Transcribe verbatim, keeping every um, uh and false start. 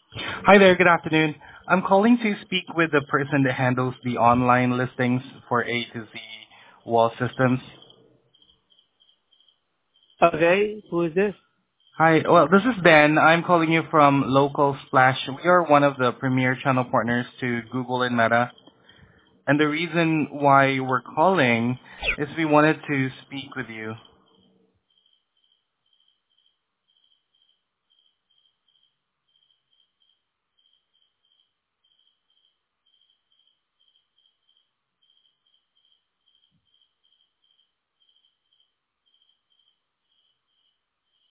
Hi there, good afternoon. I'm calling to speak with the person that handles the online listings for A to Z wall systems. Okay, who is this? Hi, well, this is Ben. I'm calling you from Local Splash. We are one of the premier channel partners to Google and Meta. And the reason why we're calling is we wanted to speak with you